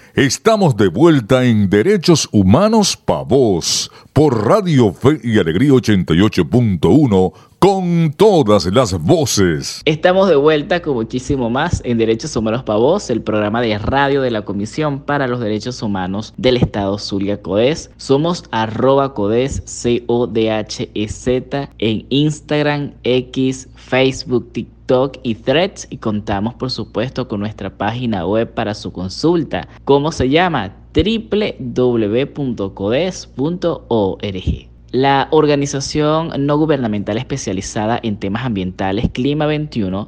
Estamos de vuelta en Derechos Humanos Pa' Vos, por Radio Fe y Alegría 88.1, con todas las voces. Estamos de vuelta con muchísimo más en Derechos Humanos Pa' Vos, el programa de radio de la Comisión para los Derechos Humanos del Estado Zulia CODES. Somos @CODES, CODHEZ, en Instagram, X, Facebook, TikTok y Threads, y contamos por supuesto con nuestra página web para su consulta. ¿Cómo se llama? www.codes.org. La organización no gubernamental especializada en temas ambientales Clima 21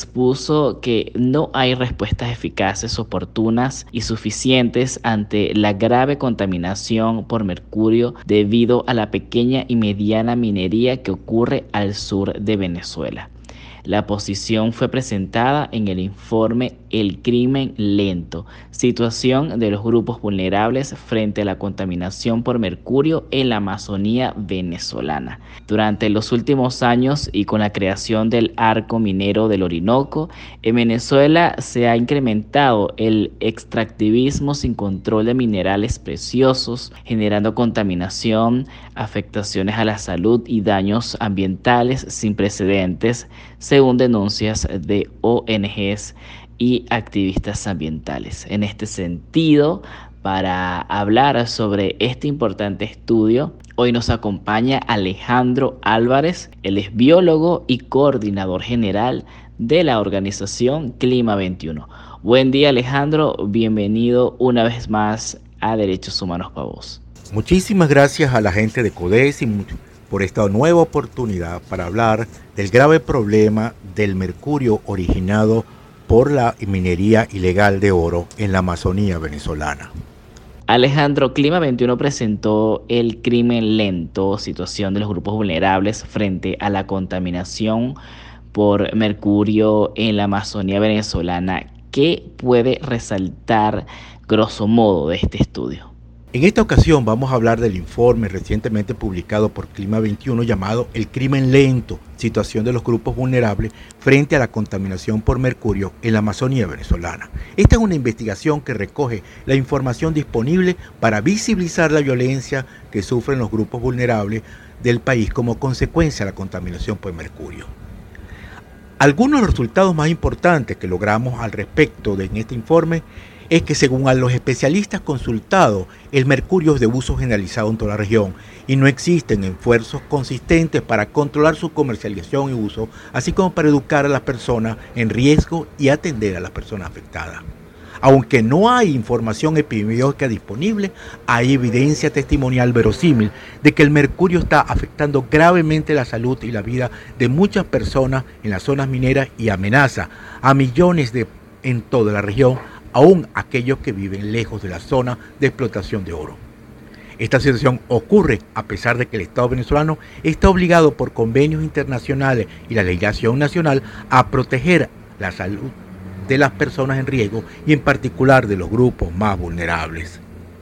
expuso que no hay respuestas eficaces, oportunas y suficientes ante la grave contaminación por mercurio debido a la pequeña y mediana minería que ocurre al sur de Venezuela. La posición fue presentada en el informe El crimen lento, situación de los grupos vulnerables frente a la contaminación por mercurio en la Amazonía venezolana. Durante los últimos años y con la creación del arco minero del Orinoco, en Venezuela se ha incrementado el extractivismo sin control de minerales preciosos, generando contaminación, afectaciones a la salud y daños ambientales sin precedentes, según denuncias de ONGs y activistas ambientales. En este sentido, para hablar sobre este importante estudio, hoy nos acompaña Alejandro Álvarez. Él es biólogo y coordinador general de la organización Clima 21. Buen día, Alejandro. Bienvenido una vez más a Derechos Humanos Pa' Vos. Muchísimas gracias a la gente de CODES por esta nueva oportunidad para hablar del grave problema del mercurio originado por la minería ilegal de oro en la Amazonía venezolana. Alejandro, Clima 21 presentó el crimen lento, situación de los grupos vulnerables frente a la contaminación por mercurio en la Amazonía venezolana. ¿Qué puede resaltar grosso modo de este estudio? En esta ocasión vamos a hablar del informe recientemente publicado por Clima 21 llamado El crimen lento, situación de los grupos vulnerables frente a la contaminación por mercurio en la Amazonía venezolana. Esta es una investigación que recoge la información disponible para visibilizar la violencia que sufren los grupos vulnerables del país como consecuencia de la contaminación por mercurio. Algunos de los resultados más importantes que logramos al respecto en este informe es que según a los especialistas consultados, el mercurio es de uso generalizado en toda la región y no existen esfuerzos consistentes para controlar su comercialización y uso, así como para educar a las personas en riesgo y atender a las personas afectadas. Aunque no hay información epidemiológica disponible, hay evidencia testimonial verosímil de que el mercurio está afectando gravemente la salud y la vida de muchas personas en las zonas mineras y amenaza a millones en toda la región, aún aquellos que viven lejos de la zona de explotación de oro. Esta situación ocurre a pesar de que el Estado venezolano está obligado por convenios internacionales y la legislación nacional a proteger la salud de las personas en riesgo y en particular de los grupos más vulnerables.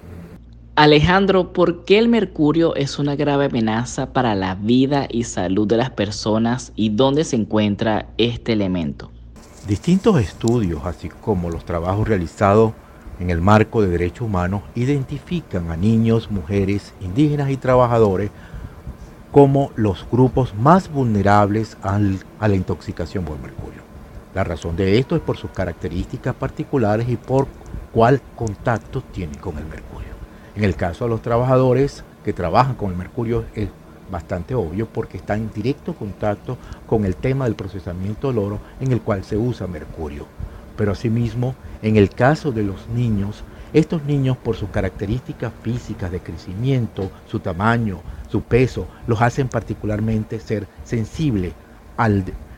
Alejandro, ¿por qué el mercurio es una grave amenaza para la vida y salud de las personas y dónde se encuentra este elemento? Distintos estudios, así como los trabajos realizados en el marco de derechos humanos, identifican a niños, mujeres, indígenas y trabajadores como los grupos más vulnerables a la intoxicación por mercurio. La razón de esto es por sus características particulares y por cuál contacto tienen con el mercurio. En el caso de los trabajadores que trabajan con el mercurio es bastante obvio porque está en directo contacto con el tema del procesamiento del oro en el cual se usa mercurio. Pero asimismo, en el caso de los niños, estos niños por sus características físicas de crecimiento, su tamaño, su peso, los hacen particularmente ser sensibles a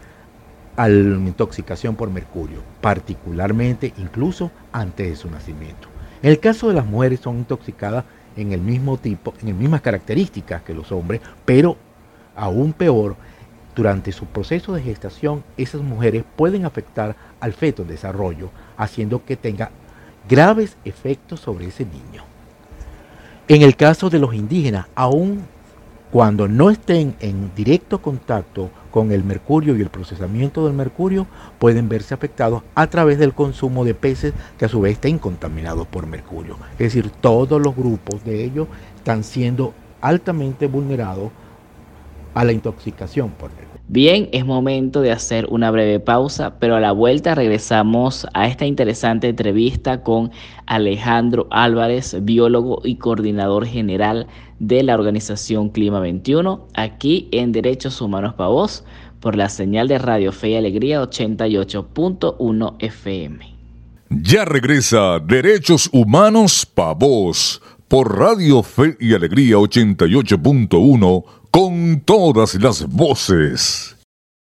la intoxicación por mercurio, particularmente incluso antes de su nacimiento. En el caso de las mujeres son intoxicadas en el mismo tipo, en las mismas características que los hombres, pero aún peor, durante su proceso de gestación, esas mujeres pueden afectar al feto en desarrollo, haciendo que tenga graves efectos sobre ese niño. En el caso de los indígenas, aún Cuando no estén en directo contacto con el mercurio y el procesamiento del mercurio, pueden verse afectados a través del consumo de peces que a su vez estén contaminados por mercurio. Es decir, todos los grupos de ellos están siendo altamente vulnerados a la intoxicación por mercurio. Bien, es momento de hacer una breve pausa, pero a la vuelta regresamos a esta interesante entrevista con Alejandro Álvarez, biólogo y coordinador general de la organización Clima 21, aquí en Derechos Humanos Pa' Vos, por la señal de Radio Fe y Alegría 88.1 FM. Ya regresa Derechos Humanos Pa' Vos, por Radio Fe y Alegría 88.1, con todas las voces.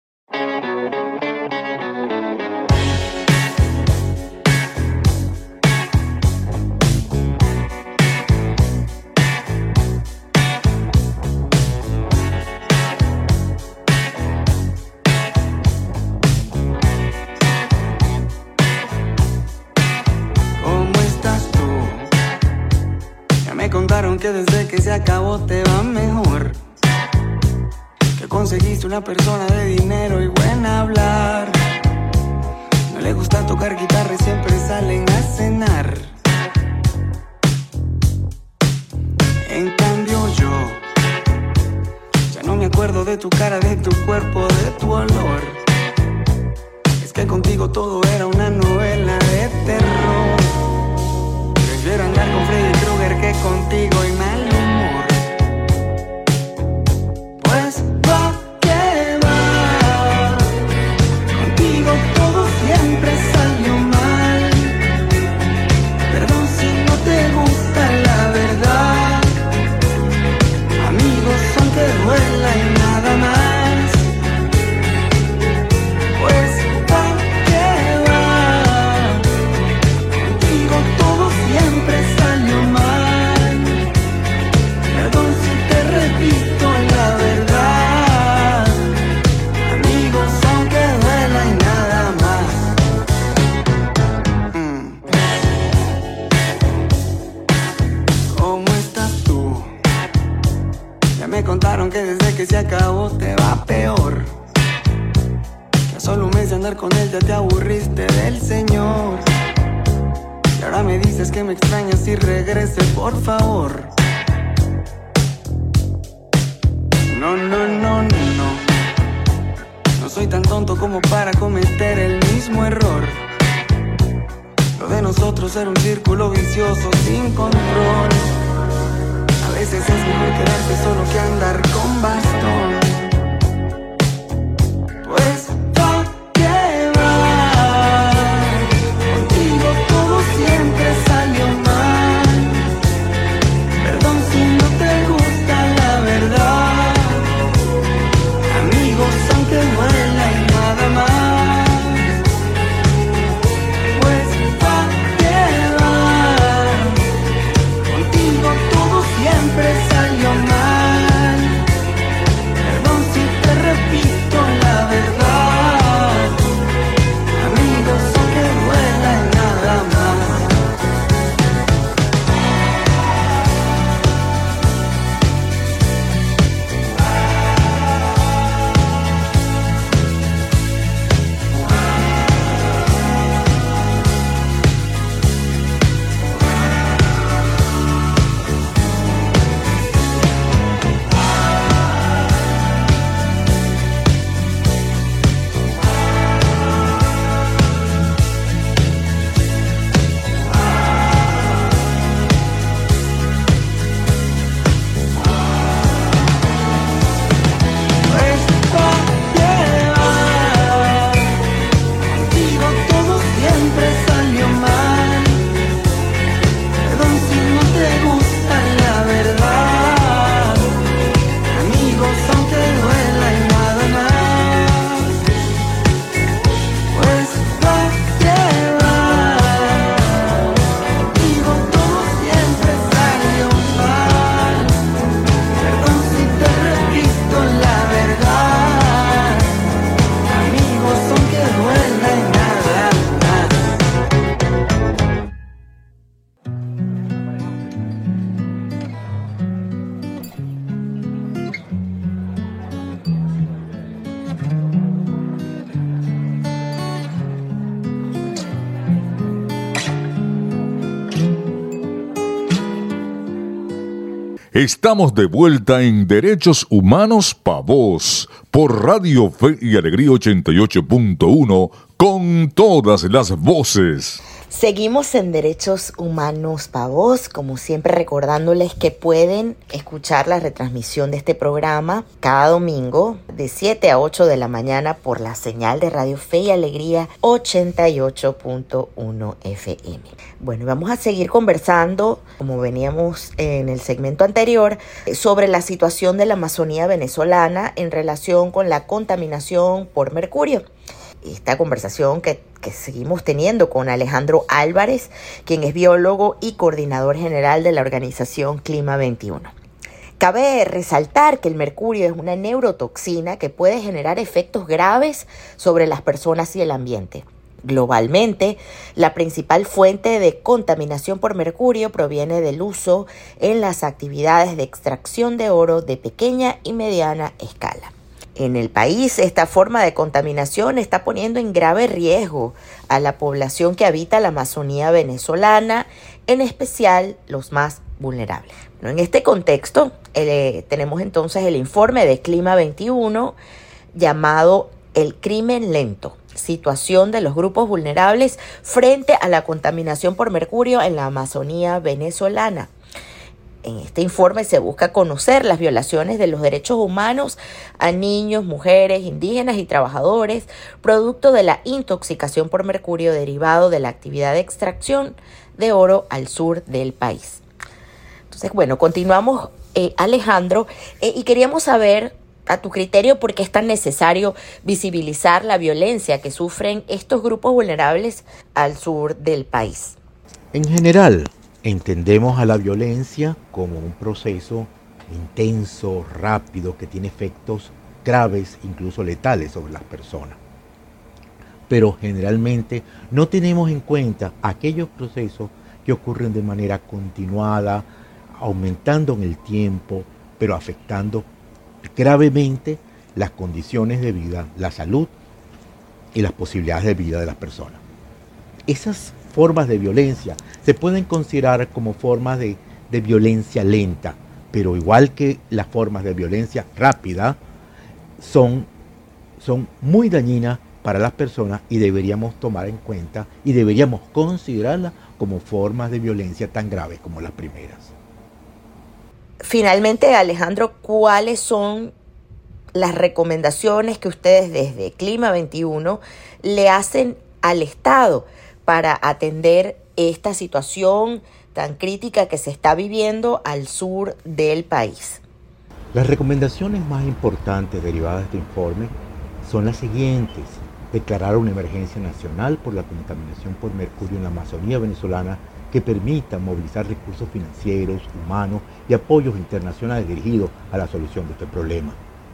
¿Cómo estás tú? Ya me contaron que desde que se acabó te va mejor, que conseguiste una persona de dinero y buena a hablar. No le gusta tocar guitarra y siempre salen a cenar. En cambio yo ya no me acuerdo de tu cara, de tu cuerpo, de tu olor. Es que contigo todo era una novela de terror. Prefiero andar con Freddy Krueger que contigo y mal humor. Pues va que va, contigo todo siempre salió mal. Perdón si no te gusta la verdad. Amigos son que duela y nada más. Pues va que va, contigo todo siempre salió mal. Perdón si te repito la verdad. Amigos son que duela y nada más. ¿Cómo estás tú? Ya me contaron que desde que se acabó te va peor. Que a solo un mes de andar con él ya te aburriste del señor. Y ahora me dices que me extrañas y regrese por favor. No, no, no, no. No soy tan tonto como para cometer el mismo error. Lo de nosotros era un círculo vicioso sin control. A veces es mejor quedarse solo que andar con bastón. Pues va que va, contigo todo siempre salió mal. Perdón si no te gusta la verdad. Amigos aunque duela y nada más. Pues va que va, contigo todo siempre salió mal. Perdón Estamos de vuelta en Derechos Humanos Pa' Vos, por Radio Fe y Alegría 88.1, con todas las voces. Seguimos en Derechos Humanos Pa' Vos, como siempre recordándoles que pueden escuchar la retransmisión de este programa cada domingo de 7 a 8 de la mañana por la señal de Radio Fe y Alegría 88.1 FM. Bueno, vamos a seguir conversando, como veníamos en el segmento anterior, sobre la situación de la Amazonía venezolana en relación con la contaminación por mercurio. Esta conversación que seguimos teniendo con Alejandro Álvarez, quien es biólogo y coordinador general de la organización Clima 21. Cabe resaltar que el mercurio es una neurotoxina que puede generar efectos graves sobre las personas y el ambiente. Globalmente, la principal fuente de contaminación por mercurio proviene del uso en las actividades de extracción de oro de pequeña y mediana escala. En el país, esta forma de contaminación está poniendo en grave riesgo a la población que habita la Amazonía venezolana, en especial los más vulnerables. En este contexto, tenemos entonces el informe de Clima 21 llamado El crimen lento, situación de los grupos vulnerables frente a la contaminación por mercurio en la Amazonía venezolana. En este informe se busca conocer las violaciones de los derechos humanos a niños, mujeres, indígenas y trabajadores, producto de la intoxicación por mercurio derivado de la actividad de extracción de oro al sur del país. Entonces, bueno, continuamos, Alejandro, y queríamos saber, a tu criterio, por qué es tan necesario visibilizar la violencia que sufren estos grupos vulnerables al sur del país. En general, entendemos a la violencia como un proceso intenso, rápido, que tiene efectos graves, incluso letales sobre las personas. Pero generalmente no tenemos en cuenta aquellos procesos que ocurren de manera continuada, aumentando en el tiempo, pero afectando gravemente las condiciones de vida, la salud y las posibilidades de vida de las personas. Esas formas de violencia se pueden considerar como formas de violencia lenta, pero igual que las formas de violencia rápida, son muy dañinas para las personas y deberíamos tomar en cuenta y deberíamos considerarlas como formas de violencia tan graves como las primeras. Finalmente, Alejandro, ¿cuáles son las recomendaciones que ustedes desde Clima 21 le hacen al Estado para atender esta situación tan crítica que se está viviendo al sur del país? Las recomendaciones más importantes derivadas de este informe son las siguientes: declarar una emergencia nacional por la contaminación por mercurio en la Amazonía venezolana que permita movilizar recursos financieros, humanos y apoyos internacionales dirigidos a la solución de este problema.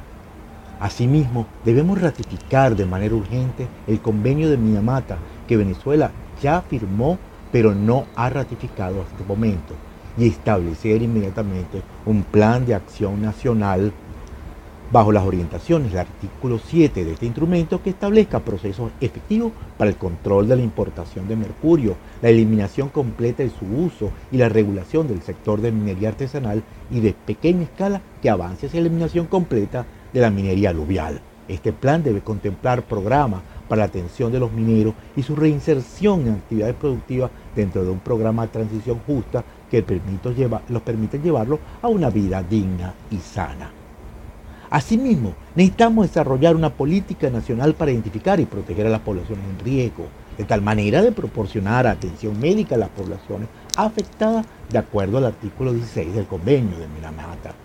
Asimismo, debemos ratificar de manera urgente el convenio de Minamata que Venezuela ya firmó pero no ha ratificado hasta este momento, y establecer inmediatamente un plan de acción nacional bajo las orientaciones del artículo 7 de este instrumento que establezca procesos efectivos para el control de la importación de mercurio, la eliminación completa de su uso y la regulación del sector de minería artesanal y de pequeña escala que avance hacia la eliminación completa de la minería aluvial. Este plan debe contemplar programas para la atención de los mineros y su reinserción en actividades productivas dentro de un programa de transición justa que los permite llevarlo a una vida digna y sana. Asimismo, necesitamos desarrollar una política nacional para identificar y proteger a las poblaciones en riesgo, de tal manera de proporcionar atención médica a las poblaciones afectadas de acuerdo al artículo 16 del convenio de Minamata.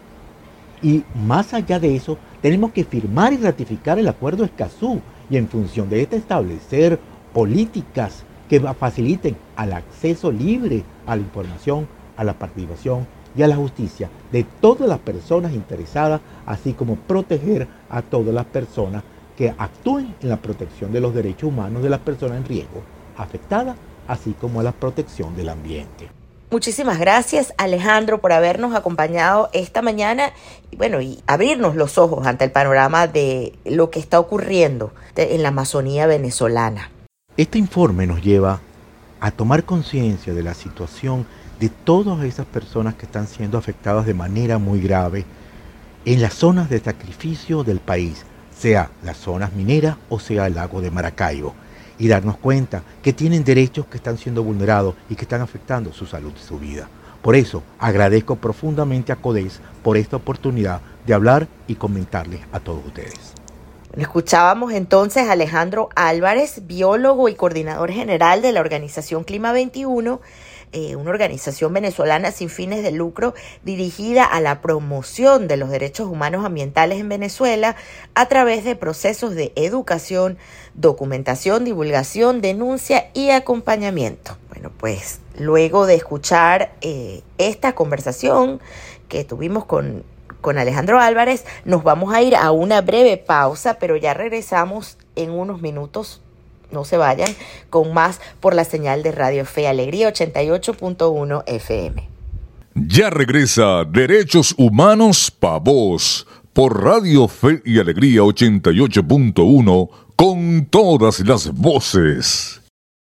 Y más allá de eso, tenemos que firmar y ratificar el acuerdo de Escazú y en función de este establecer políticas que faciliten al acceso libre a la información, a la participación y a la justicia de todas las personas interesadas, así como proteger a todas las personas que actúen en la protección de los derechos humanos de las personas en riesgo afectadas, así como a la protección del ambiente. Muchísimas gracias, Alejandro, por habernos acompañado esta mañana y abrirnos los ojos ante el panorama de lo que está ocurriendo en la Amazonía venezolana. Este informe nos lleva a tomar conciencia de la situación de todas esas personas que están siendo afectadas de manera muy grave en las zonas de sacrificio del país, sea las zonas mineras o sea el lago de Maracaibo, y darnos cuenta que tienen derechos que están siendo vulnerados y que están afectando su salud y su vida. Por eso agradezco profundamente a CODES por esta oportunidad de hablar y comentarles a todos ustedes. Escuchábamos entonces a Alejandro Álvarez, biólogo y coordinador general de la organización Clima 21, una organización venezolana sin fines de lucro dirigida a la promoción de los derechos humanos ambientales en Venezuela a través de procesos de educación, documentación, divulgación, denuncia y acompañamiento. Bueno, pues luego de escuchar esta conversación que tuvimos con Alejandro Álvarez, nos vamos a ir a una breve pausa, pero ya regresamos en unos minutos. No se vayan, con más por la señal de Radio Fe y Alegría 88.1 FM. Ya regresa Derechos Humanos Pa' Vos por Radio Fe y Alegría 88.1 con todas las voces.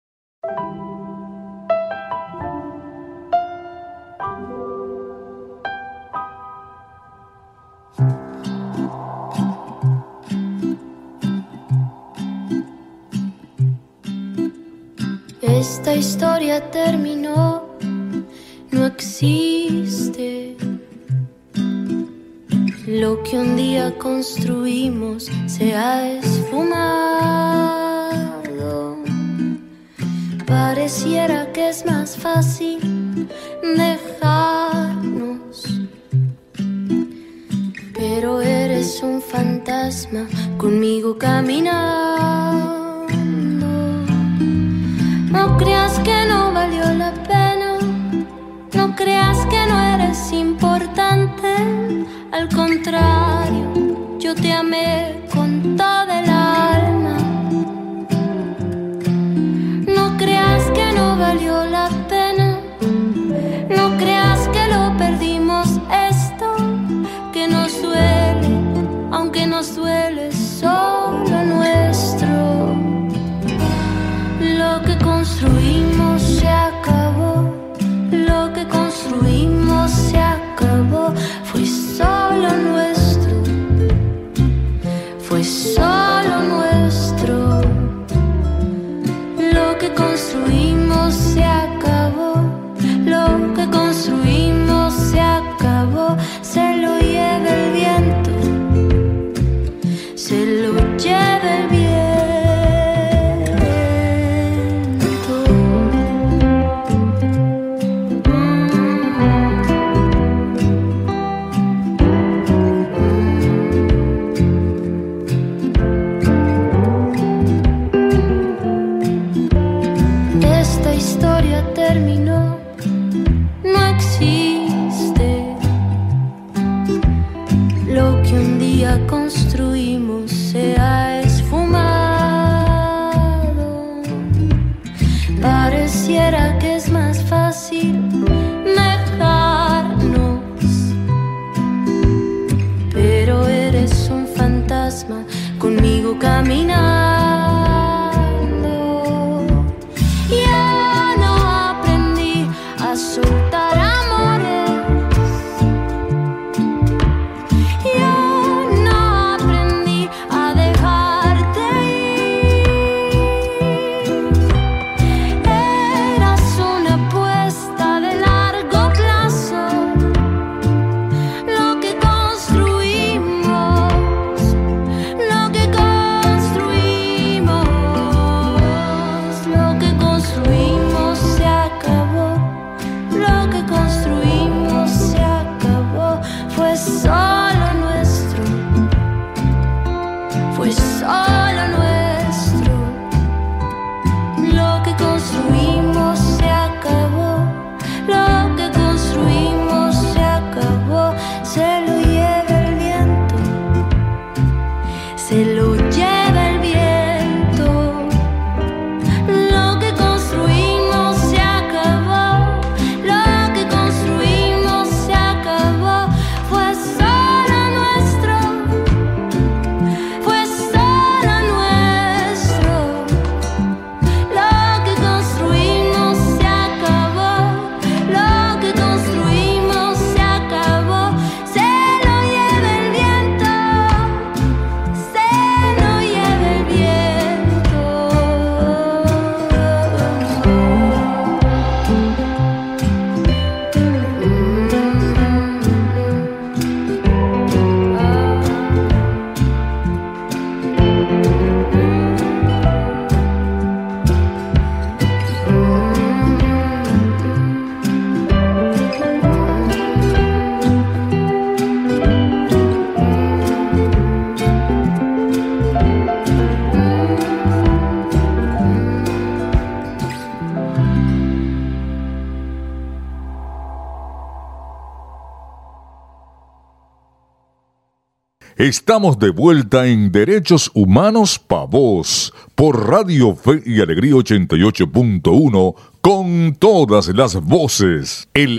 Esta historia terminó, no existe. Lo que un día construimos se ha esfumado. Pareciera que es más fácil dejarnos, pero eres un fantasma conmigo caminando. No creas que no valió la pena, no creas que no eres importante. Al contrario, yo te amé con toda el alma. No creas que no valió la pena, no creas que lo perdimos esto, que nos duele, aunque nos duele solo nuestro. Lo que construimos se acabó, lo que construimos se acabó, fue solo nuestro, fue solo nuestro. Lo que construimos se acabó, lo que construimos se acabó, se lo lleva el viento, se lo lleva el viento. Terminó, no existe. Estamos de vuelta en Derechos Humanos Pa' Vos, por Radio Fe y Alegría 88.1, con todas las voces. El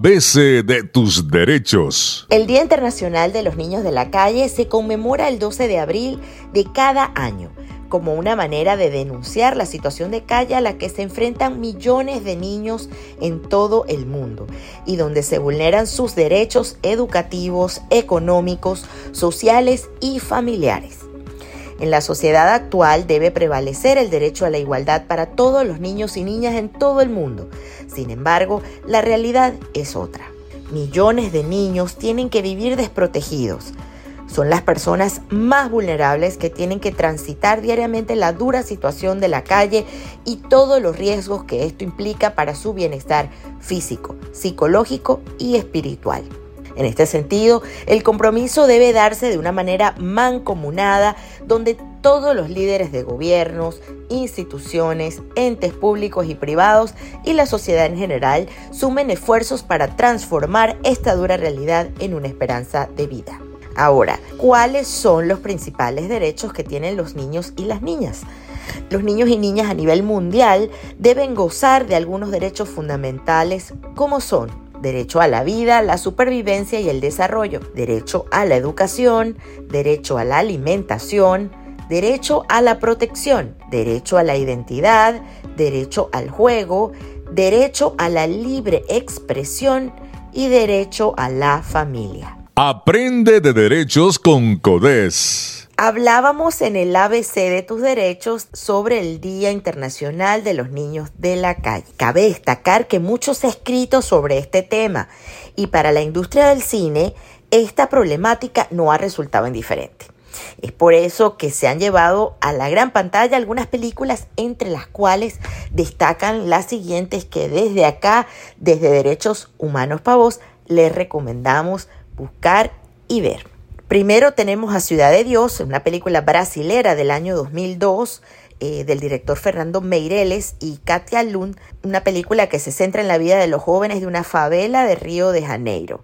ABC de tus derechos. El Día Internacional de los Niños de la Calle se conmemora el 12 de abril de cada año, como una manera de denunciar la situación de calle a la que se enfrentan millones de niños en todo el mundo y donde se vulneran sus derechos educativos, económicos, sociales y familiares. En la sociedad actual debe prevalecer el derecho a la igualdad para todos los niños y niñas en todo el mundo. Sin embargo, la realidad es otra. Millones de niños tienen que vivir desprotegidos. Son las personas más vulnerables que tienen que transitar diariamente la dura situación de la calle y todos los riesgos que esto implica para su bienestar físico, psicológico y espiritual. En este sentido, el compromiso debe darse de una manera mancomunada, donde todos los líderes de gobiernos, instituciones, entes públicos y privados y la sociedad en general sumen esfuerzos para transformar esta dura realidad en una esperanza de vida. Ahora, ¿cuáles son los principales derechos que tienen los niños y las niñas? Los niños y niñas a nivel mundial deben gozar de algunos derechos fundamentales, como son derecho a la vida, la supervivencia y el desarrollo, derecho a la educación, derecho a la alimentación, derecho a la protección, derecho a la identidad, derecho al juego, derecho a la libre expresión y derecho a la familia. Aprende de derechos con CODES. Hablábamos en el ABC de tus derechos sobre el Día Internacional de los Niños de la Calle. Cabe destacar que mucho se ha escrito sobre este tema y para la industria del cine esta problemática no ha resultado indiferente. Es por eso que se han llevado a la gran pantalla algunas películas, entre las cuales destacan las siguientes que desde acá, desde Derechos Humanos Pa' Vos, les recomendamos buscar y ver. Primero tenemos a Ciudad de Dios, una película brasilera del año 2002 del director Fernando Meireles y Katia Lund, una película que se centra en la vida de los jóvenes de una favela de Río de Janeiro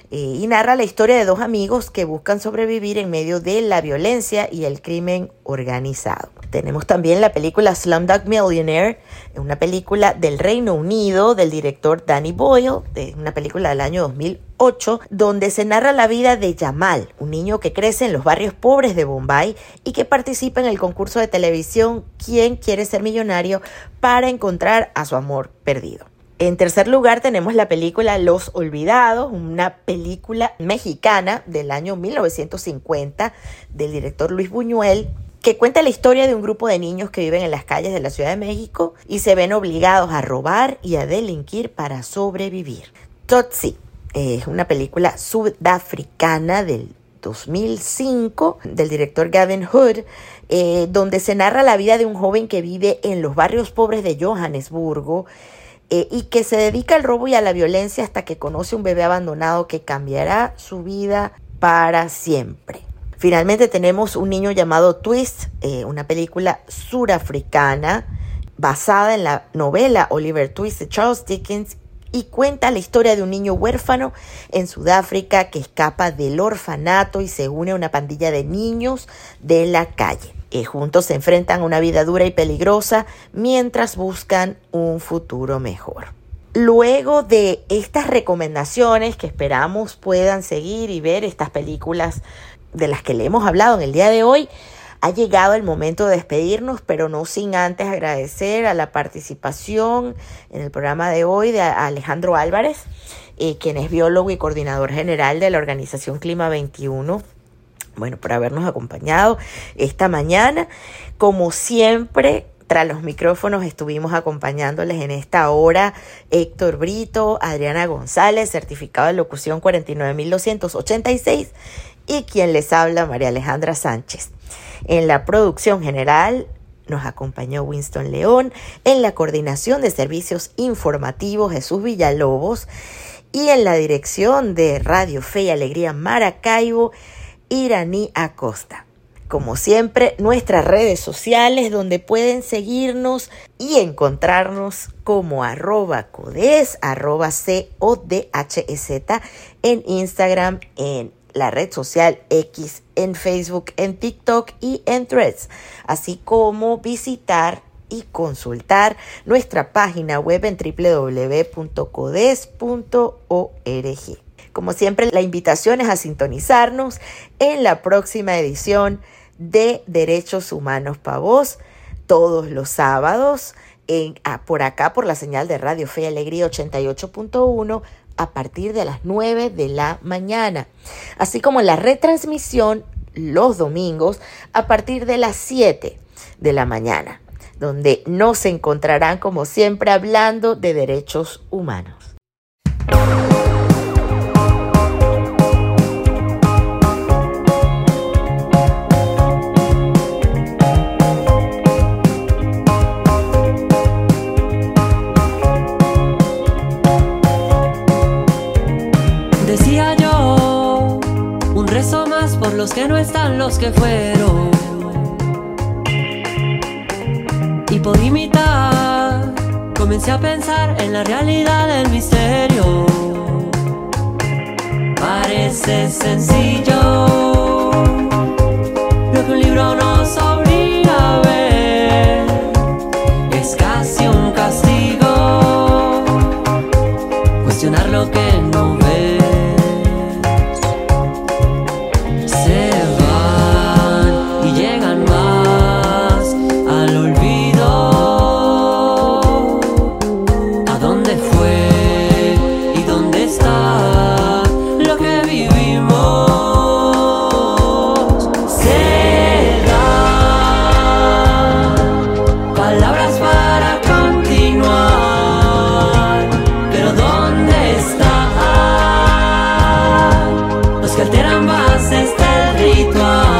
y narra la historia de dos amigos que buscan sobrevivir en medio de la violencia y el crimen organizado. Tenemos también la película Slumdog Millionaire, una película del Reino Unido del director Danny Boyle, una película del año 2008, donde se narra la vida de Jamal, un niño que crece en los barrios pobres de Bombay y que participa en el concurso de televisión ¿Quién quiere ser millonario?, para encontrar a su amor perdido. En tercer lugar tenemos la película Los Olvidados, una película mexicana del año 1950 del director Luis Buñuel, que cuenta la historia de un grupo de niños que viven en las calles de la Ciudad de México y se ven obligados a robar y a delinquir para sobrevivir. Tsotsi es una película sudafricana del 2005 del director Gavin Hood, donde se narra la vida de un joven que vive en los barrios pobres de Johannesburgo y que se dedica al robo y a la violencia hasta que conoce un bebé abandonado que cambiará su vida para siempre. Finalmente tenemos Un niño llamado Twist, una película surafricana basada en la novela Oliver Twist de Charles Dickens y cuenta la historia de un niño huérfano en Sudáfrica que escapa del orfanato y se une a una pandilla de niños de la calle. Juntos se enfrentan a una vida dura y peligrosa mientras buscan un futuro mejor. Luego de estas recomendaciones que esperamos puedan seguir y ver estas películas de las que le hemos hablado en el día de hoy, ha llegado el momento de despedirnos, pero no sin antes agradecer a la participación en el programa de hoy de Alejandro Álvarez, quien es biólogo y coordinador general de la organización Clima 21. Bueno, por habernos acompañado esta mañana. Como siempre, tras los micrófonos estuvimos acompañándoles en esta hora Héctor Brito, Adriana González, certificado de locución 49286, y quien les habla, María Alejandra Sánchez. En la producción general nos acompañó Winston León, en la coordinación de servicios informativos Jesús Villalobos y en la dirección de Radio Fe y Alegría Maracaibo, Iraní Acosta. Como siempre, nuestras redes sociales donde pueden seguirnos y encontrarnos como @CODES, @CODHZ en Instagram, en la red social X, en Facebook, en TikTok y en Threads, así como visitar y consultar nuestra página web en www.codes.org. Como siempre, la invitación es a sintonizarnos en la próxima edición de Derechos Humanos Pa' Vos, todos los sábados, por acá, por la señal de Radio Fe y Alegría 88.1, a partir de las 9 de la mañana, así como la retransmisión los domingos a partir de las 7 de la mañana, donde nos encontrarán como siempre hablando de derechos humanos. Decía yo, un rezo más por los que no están, los que fueron. Y por imitar, comencé a pensar en la realidad del misterio. Parece sencillo, lo que un libro nos obliga a ver, es casi un castigo, cuestionar lo que no ves. Se van y llegan más al olvido. ¿A dónde fue y dónde está lo que vivimos? Se dan palabras para continuar, pero ¿dónde están los que alteran bases del ritual?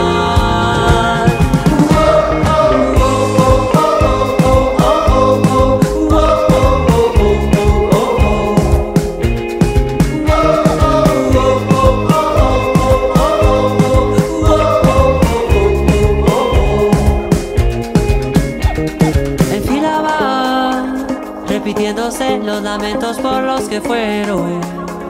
En fila van repitiéndose los lamentos por los que fueron,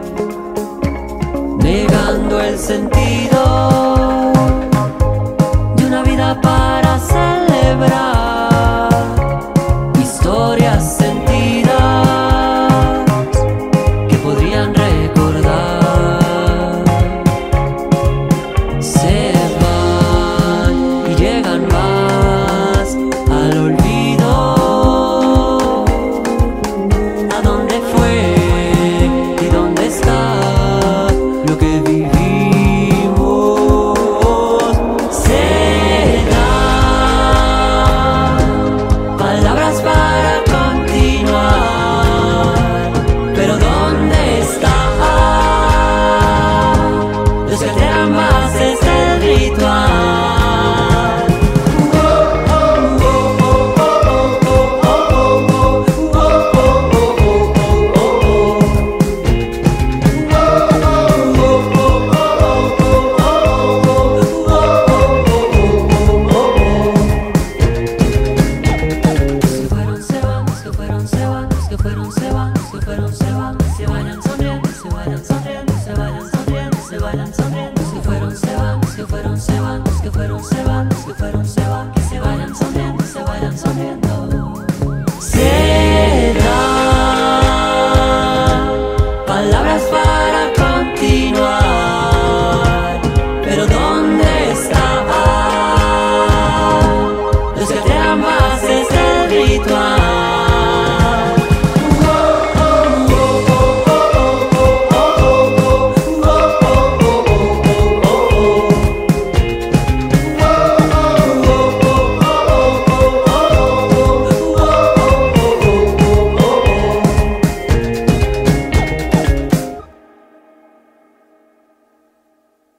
negando el sentido de una vida para celebrar historias sentidas que podrían recordar. Se van y llegan más al olvido. ¿A dónde fue y dónde está lo que vivimos? Se dan palabras para continuar, pero ¿dónde están los que alteran bases del ritual? Los que fueron se van, los que fueron se van, los que fueron se van, los que fueron se van, se vayan sonriendo, se vayan sonriendo, se vayan sonriendo, se vayan sonriendo. Los que fueron se van, los que fueron se van, los que fueron se van, los que fueron se van, que se vayan sonriendo, se vayan sonriendo. Se dan palabras para continuar.